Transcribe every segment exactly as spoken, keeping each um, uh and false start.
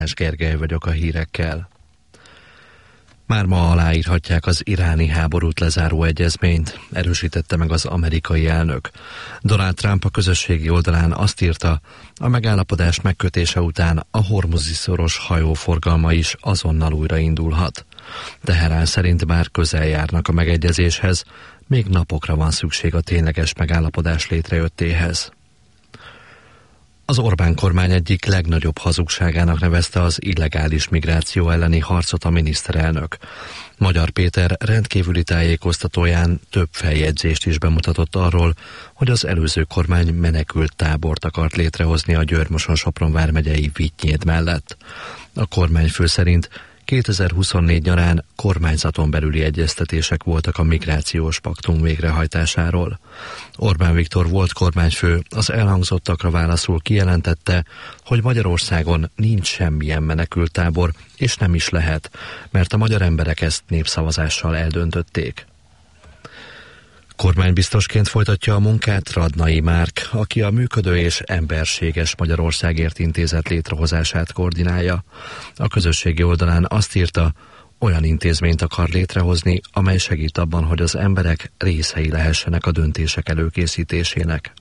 Gergely vagyok a hírekkel. Már ma aláírhatják az iráni háborút lezáró egyezményt, erősítette meg az amerikai elnök. Donald Trump a közösségi oldalán azt írta, a megállapodás megkötése után a Hormuzi-szoros hajóforgalma is azonnal újraindulhat. Teherán szerint bár közel járnak a megegyezéshez, még napokra van szükség a tényleges megállapodás létrejöttéhez. Az Orbán kormány egyik legnagyobb hazugságának nevezte az illegális migráció elleni harcot a miniszterelnök. Magyar Péter rendkívüli tájékoztatóján több feljegyzést is bemutatott arról, hogy az előző kormány menekült tábort akart létrehozni a Győr-Moson-Sopron vármegyei Vitynyéd mellett. A kormányfő szerint kétezer-huszonnégy nyarán kormányzaton belüli egyeztetések voltak a migrációs paktum végrehajtásáról. Orbán Viktor volt kormányfő, az elhangzottakra válaszul kijelentette, hogy Magyarországon nincs semmilyen menekülttábor, és nem is lehet, mert a magyar emberek ezt népszavazással eldöntötték. Kormánybiztosként folytatja a munkát Radnai Márk, aki a Működő és Emberséges Magyarországért Intézet létrehozását koordinálja. A közösségi oldalán azt írta, olyan intézményt akar létrehozni, amely segít abban, hogy az emberek részei lehessenek a döntések előkészítésének.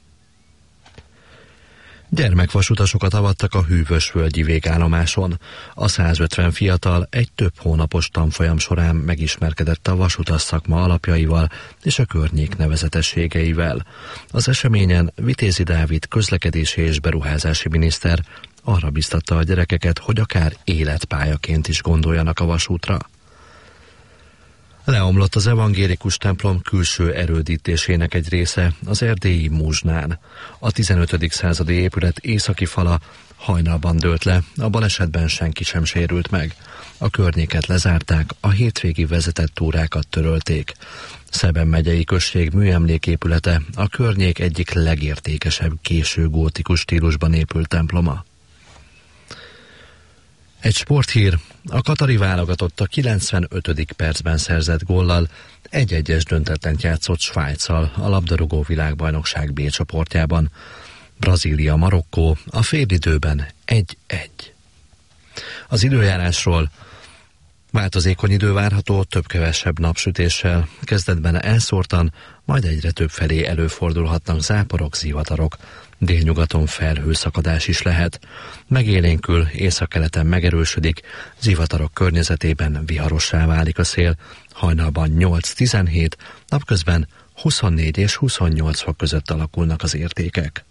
Gyermekvasutasokat avattak a Hűvösvölgyi végállomáson. A százötven fiatal egy több hónapos tanfolyam során megismerkedett a vasutas szakma alapjaival és a környék nevezetességeivel. Az eseményen Vitézi Dávid közlekedési és beruházási miniszter arra biztatta a gyerekeket, hogy akár életpályaként is gondoljanak a vasútra. Leomlott az evangélikus templom külső erődítésének egy része az erdélyi Muzsnán. A tizenötödik századi épület északi fala hajnalban dőlt le, a balesetben senki sem sérült meg. A környéket lezárták, a hétvégi vezetett túrákat törölték. Szeben megyei község műemléképülete a környék egyik legértékesebb késő gótikus stílusban épült temploma. Egy sporthír, a katari válogatott a kilencvenötödik percben szerzett góllal egy-egyes döntetlent játszott Svájccal a labdarúgó világbajnokság B csoportjában. Brazília, Marokkó a félidőben egy-egy. Az időjárásról: változékony idő várható, több-kevesebb napsütéssel, kezdetben elszórtan, majd egyre több felé előfordulhatnak záporok, zivatarok. Délnyugaton felhőszakadás is lehet. Megélénkül, északkeleten megerősödik, zivatarok környezetében viharossá válik a szél, hajnalban nyolc-tizenhét, napközben huszonnégy és huszonnyolc fok között alakulnak az értékek.